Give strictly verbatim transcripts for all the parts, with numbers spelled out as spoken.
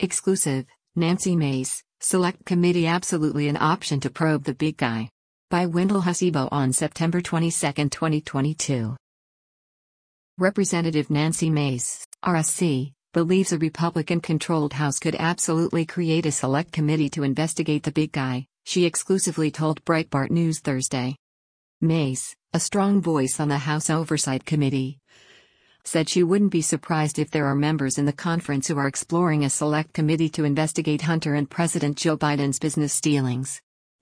Exclusive, Nancy Mace, Select Committee absolutely an option to probe the big guy. By Wendell Hasibo on September twenty-second, twenty twenty-two. Representative Nancy Mace, R S C, believes a Republican-controlled House could absolutely create a select committee to investigate the big guy, she exclusively told Breitbart News Thursday. Mace, a strong voice on the House Oversight Committee, said she wouldn't be surprised if there are members in the conference who are exploring a select committee to investigate Hunter and President Joe Biden's business dealings.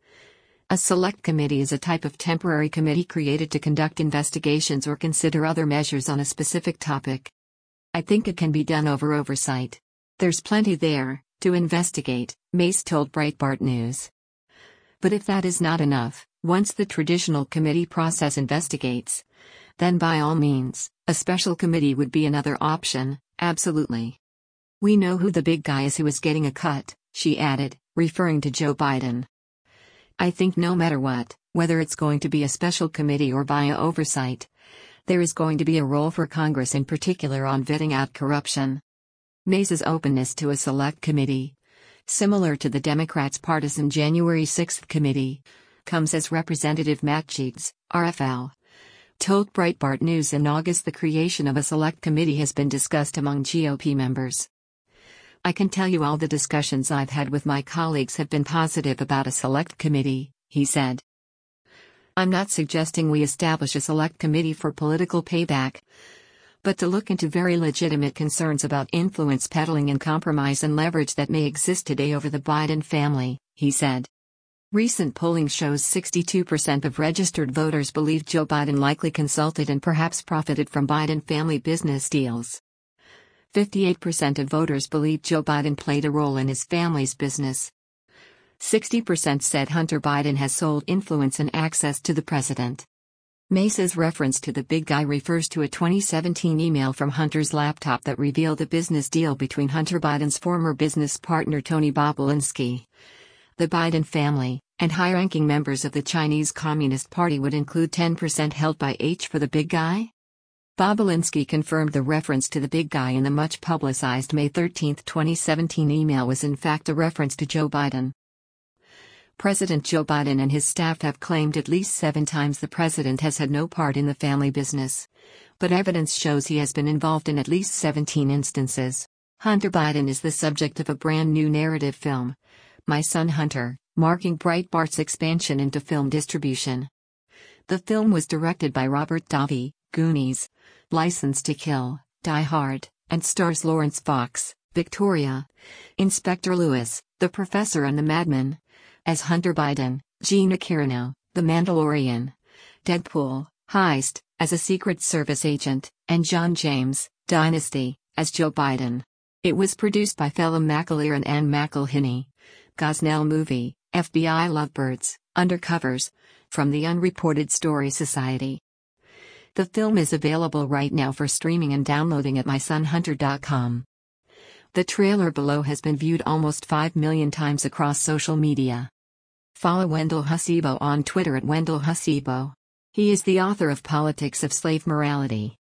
A select committee is a type of temporary committee created to conduct investigations or consider other measures on a specific topic. I think it can be done over oversight. There's plenty there to investigate, Mace told Breitbart News. But if that is not enough, once the traditional committee process investigates, then by all means, a special committee would be another option, absolutely. We know who the big guy is who is getting a cut, she added, referring to Joe Biden. I think no matter what, whether it's going to be a special committee or via oversight, there is going to be a role for Congress in particular on vetting out corruption. Mace's openness to a select committee, similar to the Democrats' partisan January sixth committee, comes as Representative Matt Gaetz, R F L, told Breitbart News in August the creation of a select committee has been discussed among G O P members. I can tell you all the discussions I've had with my colleagues have been positive about a select committee, he said. I'm not suggesting we establish a select committee for political payback, but to look into very legitimate concerns about influence peddling and compromise and leverage that may exist today over the Biden family, he said. Recent polling shows sixty-two percent of registered voters believe Joe Biden likely consulted and perhaps profited from Biden family business deals. fifty-eight percent of voters believe Joe Biden played a role in his family's business. sixty percent said Hunter Biden has sold influence and access to the president. Mace's reference to the big guy refers to a twenty seventeen email from Hunter's laptop that revealed a business deal between Hunter Biden's former business partner Tony Bobulinski. The Biden family, and high-ranking members of the Chinese Communist Party would include ten percent held by H for the big guy? Bobulinski confirmed the reference to the big guy in the much-publicized May thirteenth, twenty seventeen email was in fact a reference to Joe Biden. President Joe Biden and his staff have claimed at least seven times the president has had no part in the family business, but evidence shows he has been involved in at least seventeen instances. Hunter Biden is the subject of a brand new narrative film, My Son Hunter, marking Breitbart's expansion into film distribution. The film was directed by Robert Davi, Goonies, License to Kill, Die Hard, and stars Lawrence Fox, Victoria, Inspector Lewis, The Professor and the Madman, as Hunter Biden, Gina Carano, The Mandalorian, Deadpool, Heist, as a Secret Service agent, and John James, Dynasty, as Joe Biden. It was produced by Phelim McAleer and Ann McElhinney. Gosnell Movie, F B I Lovebirds, Undercovers, from the Unreported Story Society. The film is available right now for streaming and downloading at my son hunter dot com. The trailer below has been viewed almost five million times across social media. Follow Wendell Hasibo on Twitter at Wendell Hasibo. He is the author of Politics of Slave Morality.